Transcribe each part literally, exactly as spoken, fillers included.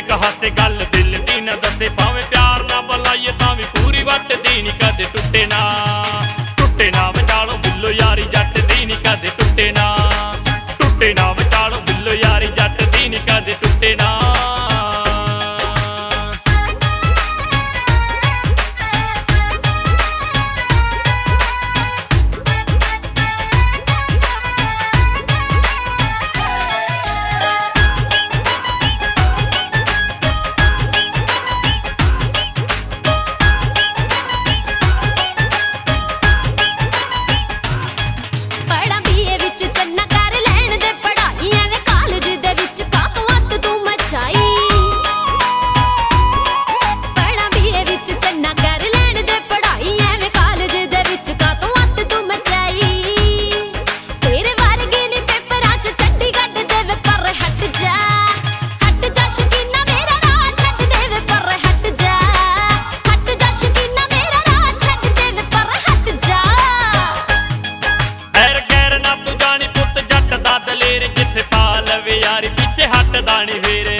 एक हासे गल दिल दी न दसे, भावें प्यार ना बुलाइए तां वी पूरी वट दी नी कदे टुटे ना। टुटे ना विचालों बिल्लो यारी जट दी नी कदे टुटे ना। टुटे ना विचालों बिल्लो यारी जट दी नी कदे टुटे ना। यारी पीछे हट दानी फेरे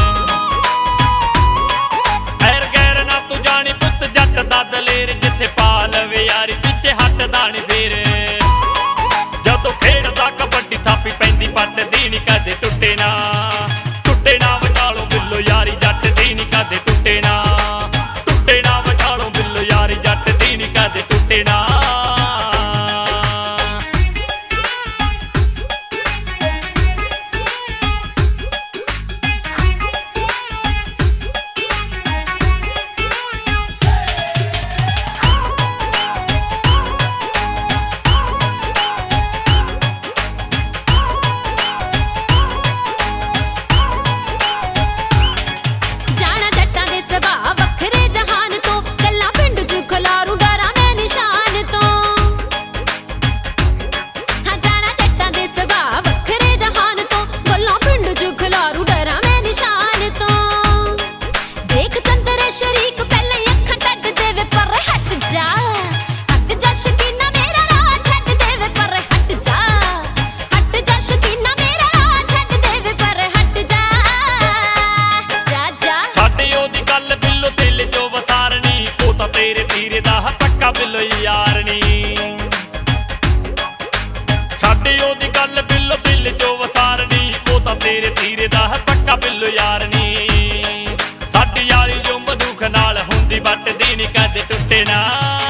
खैर गैर ना तू जानी पुत जट दा दलेर, जिथे पा लवे यारी पीछे हट दानी फेरे। जदों खेडदा कबड्डी थापी पैंदी पट दी नी कदे टुटे ना। टुटे ना विचालों बिल्लो यारी जट दी नी कदे टुटे ना। टुटे ना विचालों बिल्लो यारी जट दी नी कदे टुटे ना। तेरे तीरे दा पक्का बिल्लो यारनी छड्ड ओदी गल बिल्लो दिल चो वसारनी। ओ तां तेरे तीरे दा पक्का बिल्लो यारनी। साडी यारी जो बंदूक नाल हुंदी बट दी नी कदे टुटे ना।